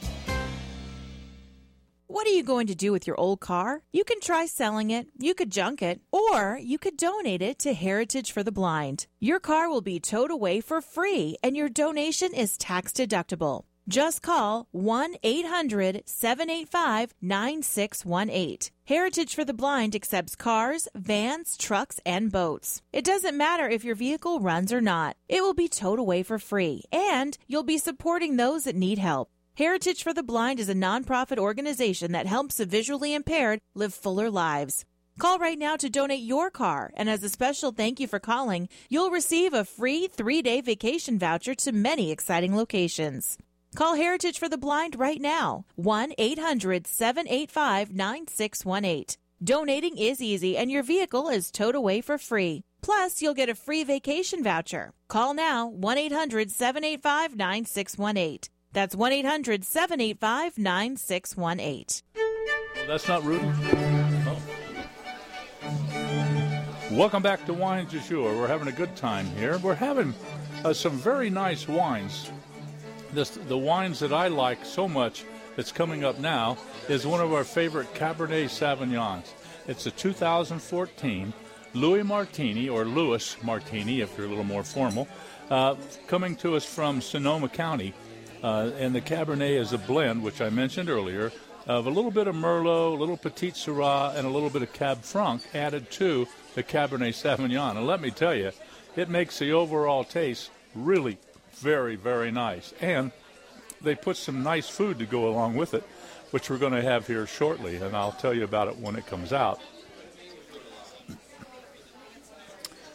What are you going to do with your old car? You can try selling it, you could junk it, or you could donate it to Heritage for the Blind. Your car will be towed away for free, and your donation is tax deductible. Just call one eight hundred, seven eight five, nine six one eight. Heritage for the Blind accepts cars, vans, trucks, and boats. It doesn't matter if your vehicle runs or not. It will be towed away for free, and you'll be supporting those that need help. Heritage for the Blind is a nonprofit organization that helps the visually impaired live fuller lives. Call right now to donate your car, and as a special thank you for calling, you'll receive a free three-day vacation voucher to many exciting locations. Call Heritage for the Blind right now, one eight hundred, seven eight five, nine six one eight. Donating is easy, and your vehicle is towed away for free. Plus, you'll get a free vacation voucher. Call now, one eight hundred, seven eight five, nine six one eight. That's one eight hundred, seven eight five, nine six one eight. Well, that's not rude. Oh. Welcome back to Wines du Jour. We're having a good time here. We're having uh, some very nice wines. This, the wines that I like so much that's coming up now is one of our favorite Cabernet Sauvignons. It's a two thousand fourteen Louis Martini, or Louis Martini if you're a little more formal, uh, coming to us from Sonoma County. Uh, and the Cabernet is a blend, which I mentioned earlier, of a little bit of Merlot, a little Petit Syrah, and a little bit of Cab Franc added to the Cabernet Sauvignon. And let me tell you, it makes the overall taste really very, very nice. And they put some nice food to go along with it, which we're going to have here shortly, and I'll tell you about it when it comes out.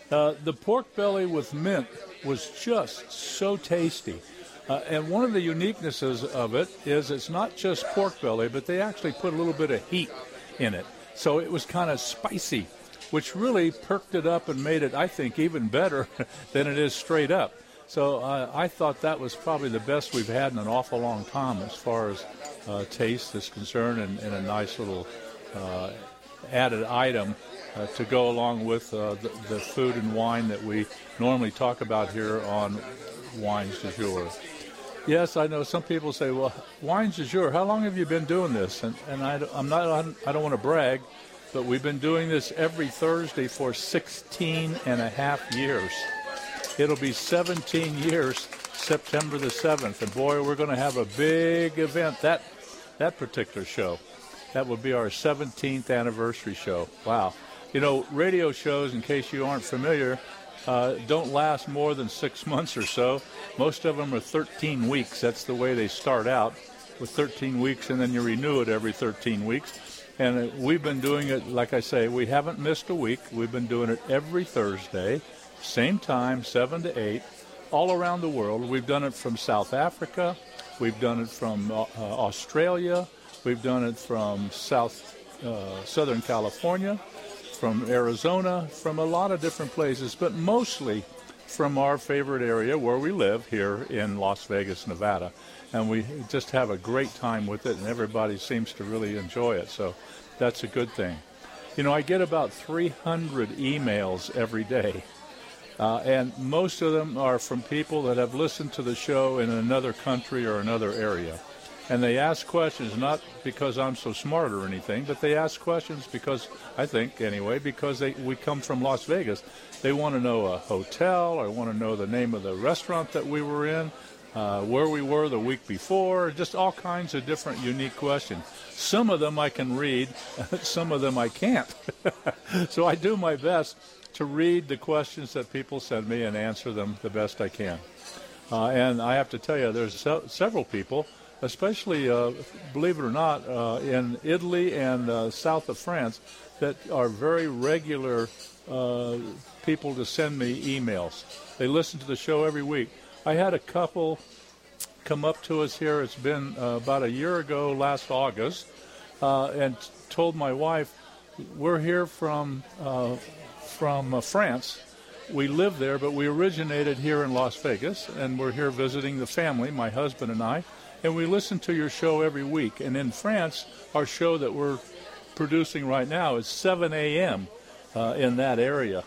Uh, the pork belly with mint was just so tasty. Uh, and one of the uniquenesses of it is it's not just pork belly, but they actually put a little bit of heat in it. So it was kind of spicy, which really perked it up and made it, I think, even better than it is straight up. So uh, I thought that was probably the best we've had in an awful long time as far as uh, taste is concerned, and, and a nice little uh, added item uh, to go along with uh, the, the food and wine that we normally talk about here on Wines du Jour. Yes, I know some people say, well, Wines du Jour, how long have you been doing this? And, and I, I'm not, I don't want to brag, but we've been doing this every Thursday for sixteen and a half years. It'll be seventeen years, September the seventh. And boy, we're going to have a big event, that that particular show. That will be our seventeenth anniversary show. Wow. You know, radio shows, in case you aren't familiar, uh, don't last more than six months or so. Most of them are thirteen weeks. That's the way they start out, with thirteen weeks, and then you renew it every thirteen weeks. And uh, we've been doing it, like I say, we haven't missed a week. We've been doing it every Thursday. Same time, seven to eight, all around the world. We've done it from South Africa. We've done it from uh, Australia. We've done it from South, uh, Southern California, from Arizona, from a lot of different places, but mostly from our favorite area where we live here in Las Vegas, Nevada. And we just have a great time with it, and everybody seems to really enjoy it. So that's a good thing. You know, I get about three hundred emails every day. Uh, and most of them are from people that have listened to the show in another country or another area. And they ask questions not because I'm so smart or anything, but they ask questions because, I think anyway, because they, we come from Las Vegas. They want to know a hotel, or want to know the name of the restaurant that we were in, uh, where we were the week before, just all kinds of different unique questions. Some of them I can read, some of them I can't. So I do my best to read the questions that people send me and answer them the best I can. Uh, and I have to tell you, there's se- several people, especially, uh, believe it or not, uh, in Italy and uh, south of France, that are very regular uh, people to send me emails. They listen to the show every week. I had a couple come up to us here, it's been uh, about a year ago, last August, uh, and t- told my wife, we're here from... Uh, from uh, France. We live there, but we originated here in Las Vegas, and we're here visiting the family, my husband and I, and we listen to your show every week. And in France, our show that we're producing right now is seven a.m. Uh, in that area.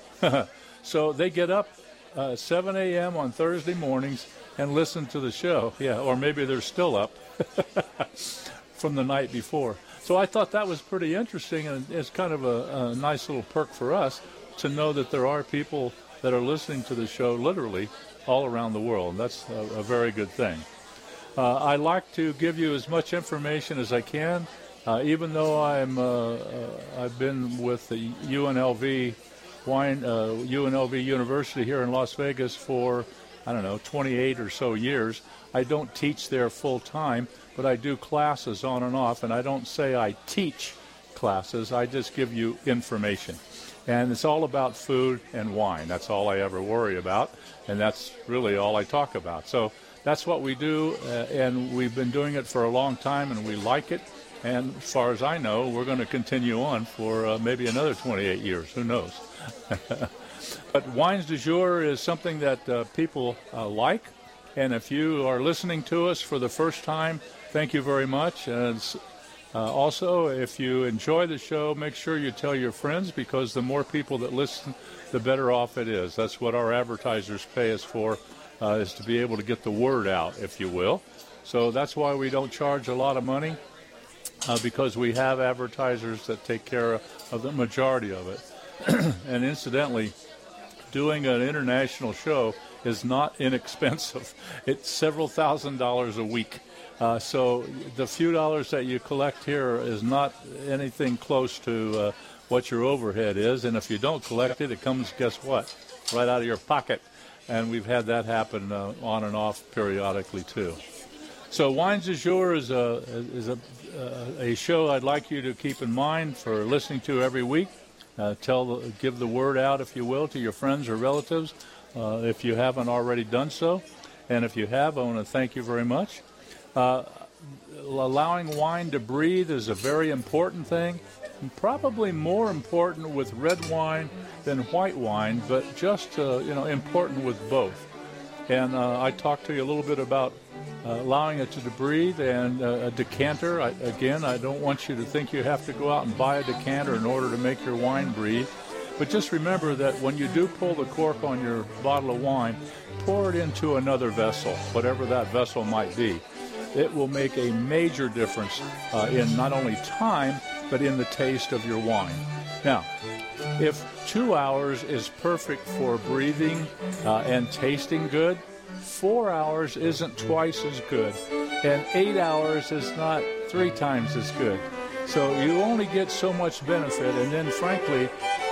So they get up uh, seven a.m. on Thursday mornings and listen to the show. Yeah, or maybe they're still up from the night before. So I thought that was pretty interesting, and it's kind of a, a nice little perk for us to know that there are people that are listening to the show literally all around the world. That's a, a very good thing. Uh, I like to give you as much information as I can, uh, even though I'm uh, uh, I've been with the U N L V wine uh, U N L V University here in Las Vegas for I don't know twenty-eight or so years. I don't teach there full time, but I do classes on and off, and I don't say I teach classes. I just give you information. And it's all about food and wine. That's all I ever worry about, and that's really all I talk about. So that's what we do, uh, and we've been doing it for a long time, and we like it. And as far as I know, we're going to continue on for uh, maybe another twenty-eight years. Who knows? But Wines du Jour is something that uh, people uh, like. And if you are listening to us for the first time, thank you very much. And uh, also, if you enjoy the show, make sure you tell your friends, because the more people that listen, the better off it is. That's what our advertisers pay us for, uh, is to be able to get the word out, if you will. So that's why we don't charge a lot of money, uh, because we have advertisers that take care of, of the majority of it. And incidentally, doing an international show is not inexpensive. It's several thousand dollars a week. Uh, so the few dollars that you collect here is not anything close to uh, what your overhead is. And if you don't collect it, it comes, guess what, right out of your pocket. And we've had that happen uh, on and off periodically, too. So Wines du Jour is, a, is a, uh, a show I'd like you to keep in mind for listening to every week. Uh, tell, the, give the word out, if you will, to your friends or relatives, uh, if you haven't already done so. And if you have, I want to thank you very much. Uh, allowing wine to breathe is a very important thing, and probably more important with red wine than white wine, but just uh, you know important with both. And uh, I talked to you a little bit about uh, allowing it to breathe and uh, a decanter. I, again, I don't want you to think you have to go out and buy a decanter in order to make your wine breathe. But just remember that when you do pull the cork on your bottle of wine, pour it into another vessel, whatever that vessel might be. It will make a major difference uh, in not only time, but in the taste of your wine. Now, if two hours is perfect for breathing uh, and tasting good, four hours isn't twice as good, and eight hours is not three times as good. So you only get so much benefit, and then frankly,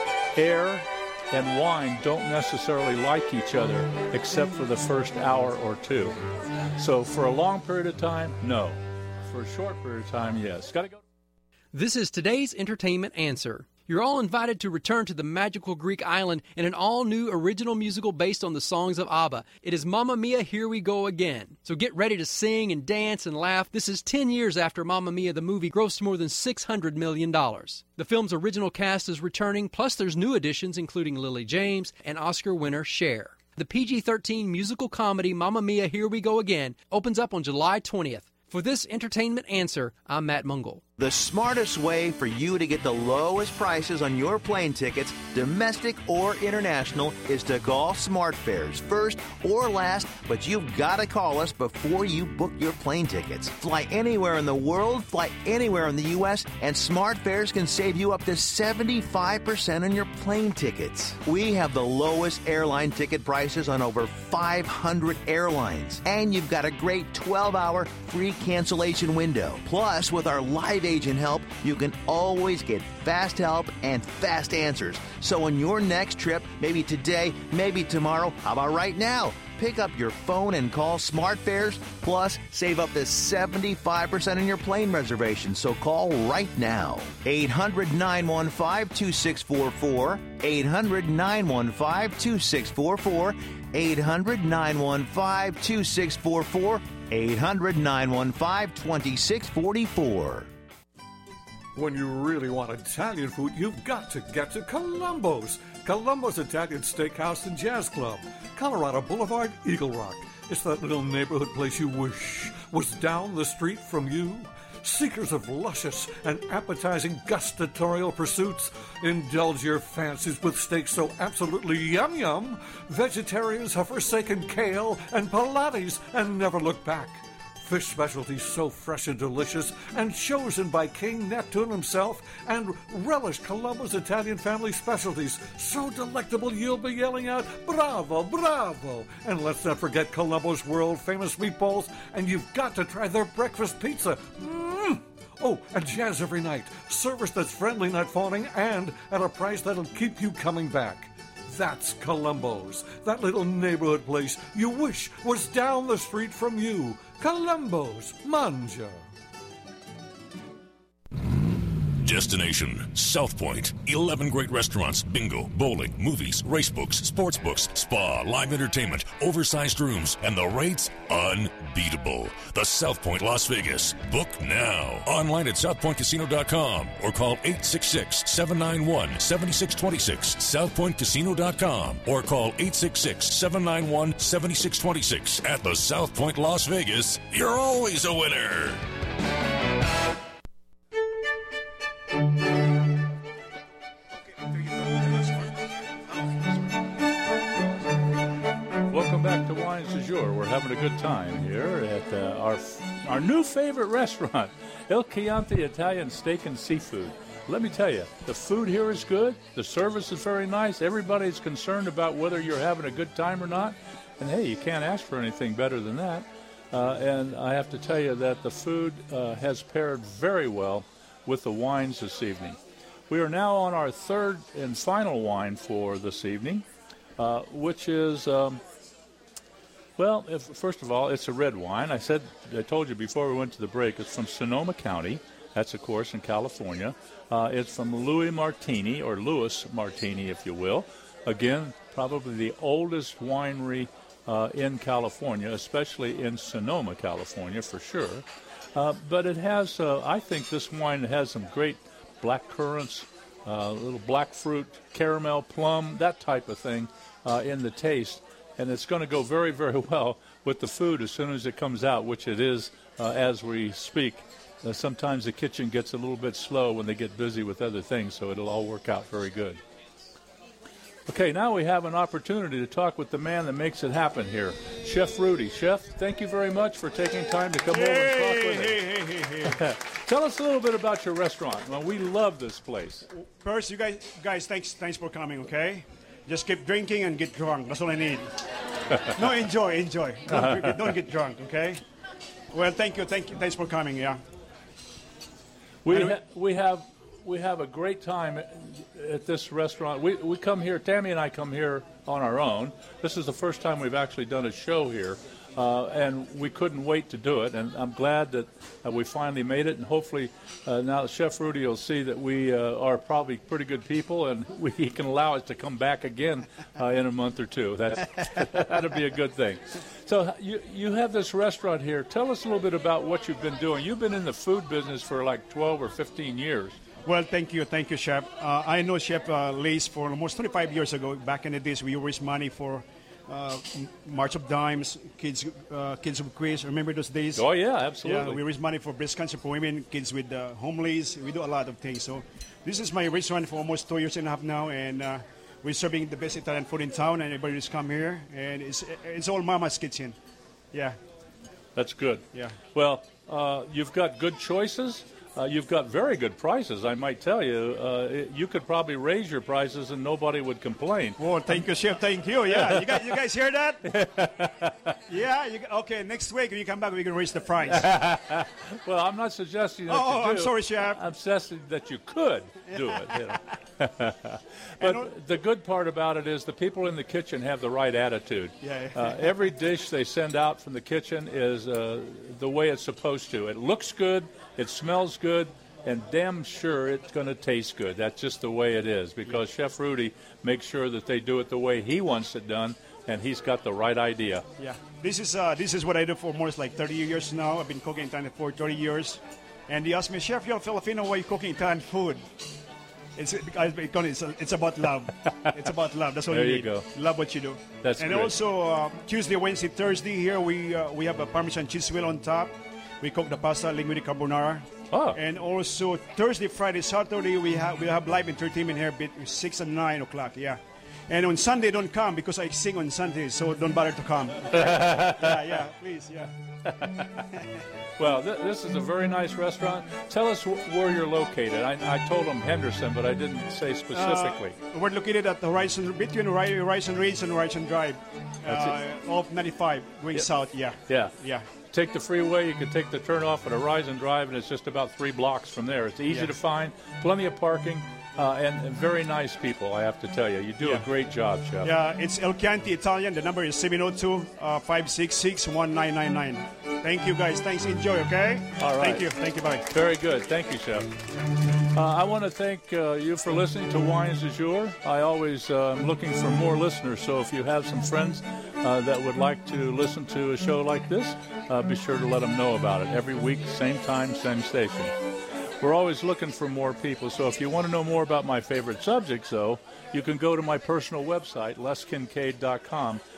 air and wine don't necessarily like each other except for the first hour or two. So for a long period of time, no. For a short period of time, yes. Got to go. This is today's entertainment answer. You're all invited to return to the magical Greek island in an all-new original musical based on the songs of ABBA. It is Mamma Mia, Here We Go Again. So get ready to sing and dance and laugh. This is ten years after Mamma Mia the movie grossed more than six hundred million dollars. The film's original cast is returning, plus there's new additions including Lily James and Oscar winner Cher. The P G thirteen musical comedy Mamma Mia, Here We Go Again opens up on July twentieth. For this entertainment answer, I'm Matt Mungle. The smartest way for you to get the lowest prices on your plane tickets, domestic or international, is to call SmartFares, first or last, but you've got to call us before you book your plane tickets. Fly anywhere in the world, fly anywhere in the U S, and SmartFares can save you up to seventy-five percent on your plane tickets. We have the lowest airline ticket prices on over five hundred airlines, and you've got a great twelve-hour free cancellation window. Plus, with our live agent help, you can always get fast help and fast answers. So on your next trip, maybe today, maybe tomorrow, how about right now? Pick up your phone and call SmartFares, plus save up to seventy-five percent on your plane reservation. So call right now. eight hundred, nine one five, two six four four. eight hundred, nine one five, two six four four. eight hundred, nine one five, two six four four. eight hundred, nine one five, two six four four. When you really want Italian food, you've got to get to Columbo's. Columbo's Italian Steakhouse and Jazz Club, Colorado Boulevard, Eagle Rock. It's that little neighborhood place you wish was down the street from you. Seekers of luscious and appetizing gustatorial pursuits, indulge your fancies with steaks so absolutely yum-yum, vegetarians have forsaken kale and Pilates and never look back. Fish specialties so fresh and delicious and chosen by King Neptune himself, and relish Columbo's Italian family specialties so delectable you'll be yelling out, bravo, bravo! And let's not forget Columbo's world-famous meatballs, and you've got to try their breakfast pizza. Mmm! Oh, and jazz every night. Service that's friendly, not phoning, and at a price that'll keep you coming back. That's Columbo's, that little neighborhood place you wish was down the street from you. Columbo's, Manja. Destination South Point. eleven great restaurants, bingo, bowling, movies, race books, sports books, spa, live entertainment, oversized rooms, and the rates unbeatable. The South Point Las Vegas. Book now. Online at south point casino dot com or call eight six six, seven nine one, seven six two six. south point casino dot com or call eight six six, seven nine one, seven six two six. At the South Point Las Vegas, you're always a winner. Welcome back to Wines du Jour. We're having a good time here at uh, our our new favorite restaurant, El Chianti Italian Steak and Seafood. Let me tell you, the food here is good. The service is very nice. Everybody's concerned about whether you're having a good time or not. And hey, you can't ask for anything better than that. Uh, and I have to tell you that the food uh, has paired very well with the wines this evening. We are now on our third and final wine for this evening, uh, which is, um, well, if, first of all, it's a red wine. I said, I told you before we went to the break, it's from Sonoma County. That's, of course, in California. Uh, it's from Louis Martini, or Louis Martini, if you will. Again, probably the oldest winery uh, in California, especially in Sonoma, California, for sure. Uh, but it has, uh, I think this wine has some great black currants, uh, little black fruit, caramel, plum, that type of thing uh, in the taste. And it's going to go very, very well with the food as soon as it comes out, which it is uh, as we speak. Uh, sometimes the kitchen gets a little bit slow when they get busy with other things, so it'll all work out very good. Okay, now we have an opportunity to talk with the man that makes it happen here, Chef Rudy. Chef, thank you very much for taking time to come hey, over and talk with hey, us. Hey, hey, hey, hey. Tell us a little bit about your restaurant. Well, we love this place. First, you guys, guys, thanks, thanks for coming. Okay, just keep drinking and get drunk. That's all I need. No, enjoy, enjoy. Don't, drink, don't get drunk. Okay. Well, thank you, thank you, thanks for coming. Yeah. We Anyway- ha- we have. We have a great time at, at this restaurant. We we come here, Tammy and I come here on our own. This is the first time we've actually done a show here, uh, and we couldn't wait to do it. And I'm glad that uh, we finally made it. And hopefully uh, now Chef Rudy will see that we uh, are probably pretty good people, and we, he can allow us to come back again uh, in a month or two. That's, that'd be a good thing. So you you have this restaurant here. Tell us a little bit about what you've been doing. You've been in the food business for like twelve or fifteen years. Well, thank you, thank you, Chef. Uh, I know Chef uh, Lace for almost twenty-five years ago. Back in the days, we raised money for uh, March of Dimes, Kids uh, Kids of Quiz. Remember those days? Oh, yeah, absolutely. Yeah, we raise money for breast cancer for women, kids with uh, homeless. We do a lot of things. So this is my restaurant for almost two years and a half now, and uh, we're serving the best Italian food in town, and everybody just come here, and it's it's all Mama's kitchen. Yeah. That's good. Yeah. Well, uh, you've got good choices. Uh, you've got very good prices, I might tell you. Uh, it, you could probably raise your prices and nobody would complain. Well, thank you, Chef. Thank you. Yeah, you guys, you guys hear that? Yeah. You, okay, next week when you come back, we can raise the price. Well, I'm not suggesting that Oh, you do. I'm sorry, Chef. I'm suggesting that you could do it. You know. But the good part about it is the people in the kitchen have the right attitude. Yeah. Uh, every dish they send out from the kitchen is uh, the way it's supposed to. It looks good, it smells good, and damn sure it's going to taste good. That's just the way it is, because Chef Rudy makes sure that they do it the way he wants it done, and he's got the right idea. Yeah. This is uh, this is what I do for more like thirty years now. I've been cooking Italian for thirty years. And they asked me, Chef, you're Filipino, why are you cooking Italian food? It's it's, it's about love. It's about love. That's all There you you need. go. Love what you do. That's and great. also uh, Tuesday, Wednesday, Thursday here we uh, we have a Parmesan cheese wheel on top. We cook the pasta linguine carbonara. Oh. And also Thursday, Friday, Saturday we have we have live entertainment here between six and nine o'clock. Yeah. And on Sunday, don't come because I sing on Sundays, so don't bother to come. yeah, yeah, please, yeah. Well, th- this is a very nice restaurant. Tell us wh- where you're located. I, I told them Henderson, but I didn't say specifically. Uh, we're located at the Horizon, between Hori- Horizon Ridge and Horizon Drive, That's uh, off ninety-five, going Yep. south, yeah. Yeah. Yeah. Take the freeway. You can take the turnoff at Horizon Drive, and it's just about three blocks from there. It's easy Yeah. to find, plenty of parking, uh, and, and very nice people, I have to tell you. You do Yeah. a great job, Chef. Yeah, it's El Chianti Italian. The number is seven oh two, five six six, one nine nine nine. Thank you, guys. Thanks. Enjoy, okay? All right. Thank you. Thank you. Bye. Very good. Thank you, Chef. Uh, I want to thank uh, you for listening to Wines du Jour. I always uh, am looking for more listeners, so if you have some friends uh, that would like to listen to a show like this, uh, be sure to let them know about it. Every week, same time, same station. We're always looking for more people, so if you want to know more about my favorite subjects, though, you can go to my personal website, les kincaid dot com,